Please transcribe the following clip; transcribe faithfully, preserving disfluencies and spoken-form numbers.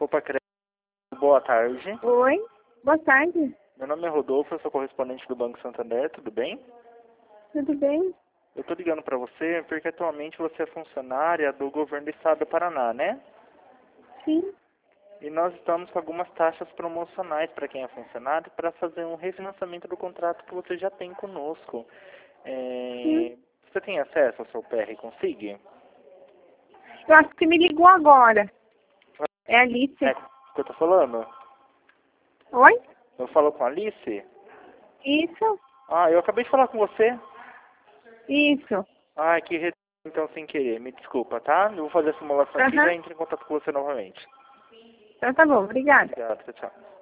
Copa Crédito, boa tarde. Oi, boa tarde. Meu nome é Rodolfo, eu sou correspondente do Banco Santander, tudo bem? Tudo bem? Eu tô ligando para você porque atualmente você é funcionária do governo do estado do Paraná, né? Sim. E nós estamos com algumas taxas promocionais para quem é funcionário para fazer um refinanciamento do contrato que você já tem conosco. É... Sim. Você tem acesso ao seu P R Consig? Eu acho que você me ligou agora. É a Alice. É o que eu tô falando? Oi? Eu falo com a Alice? Isso, Ah, eu acabei de falar com você. isso. Ah, que re... então sem querer, me desculpa, tá? Eu vou fazer a simulação aqui e já Aham. entro em contato com você novamente. Então tá bom, obrigada. Obrigado, tchau, tchau.